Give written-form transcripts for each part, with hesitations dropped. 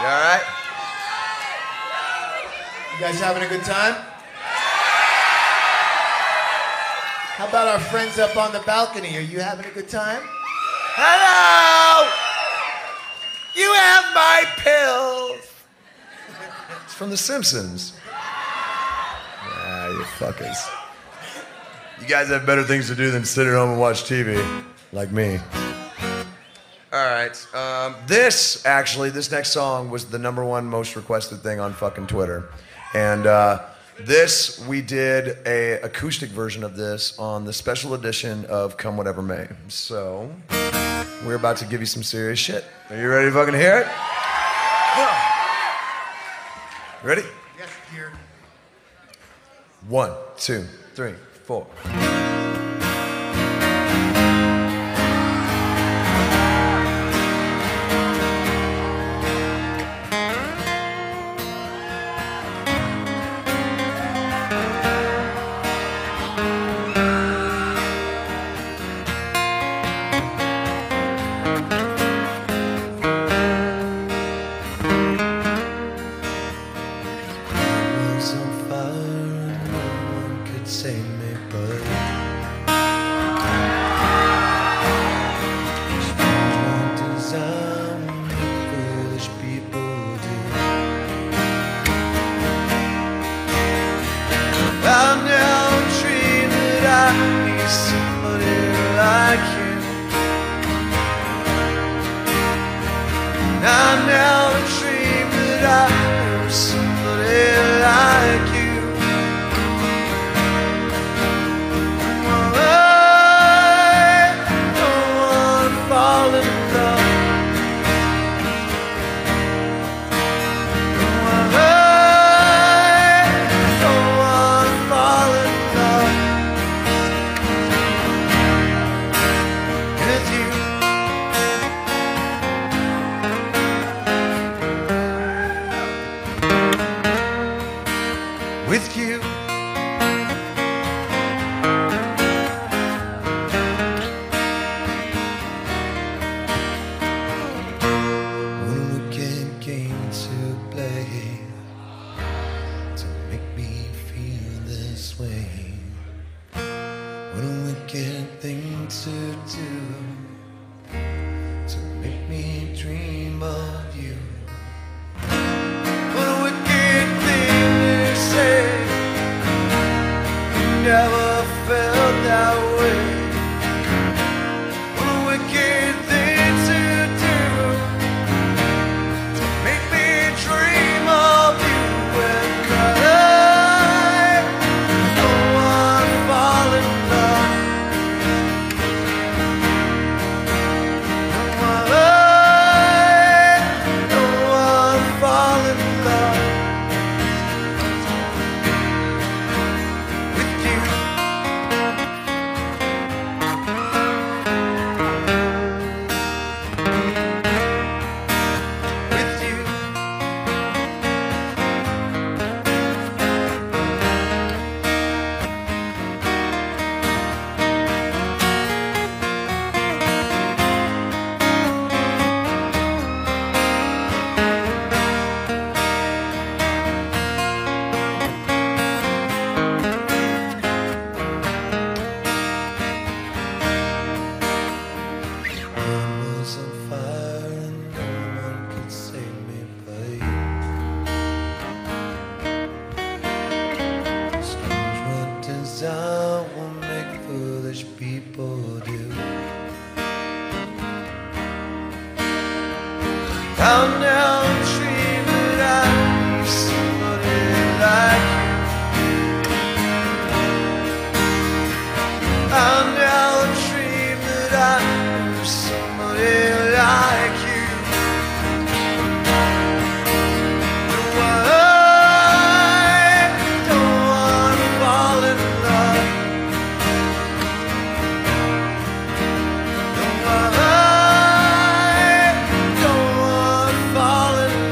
right? You guys having a good time? How about our friends up on the balcony? Are you having a good time? Hello! You have my pills! It's from The Simpsons. You fuckers. You guys have better things to do than sit at home and watch TV, like me. All right. This next song was the #1 most requested thing on fucking Twitter. And we did a acoustic version of this on the special edition of Come Whatever May. So, we're about to give you some serious shit. Are you ready to fucking hear it? Ready? Yes, dear. 1, 2, 3, 4. Fall in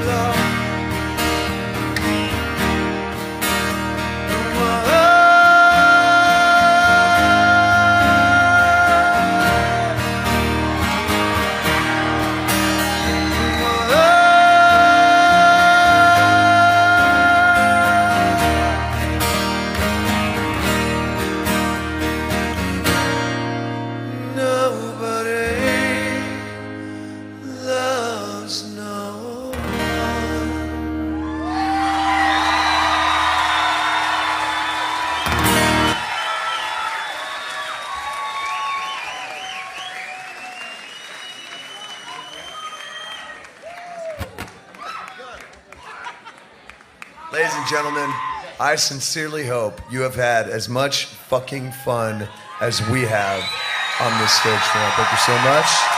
Ladies and gentlemen, I sincerely hope you have had as much fucking fun as we have on this stage tonight. Thank you so much.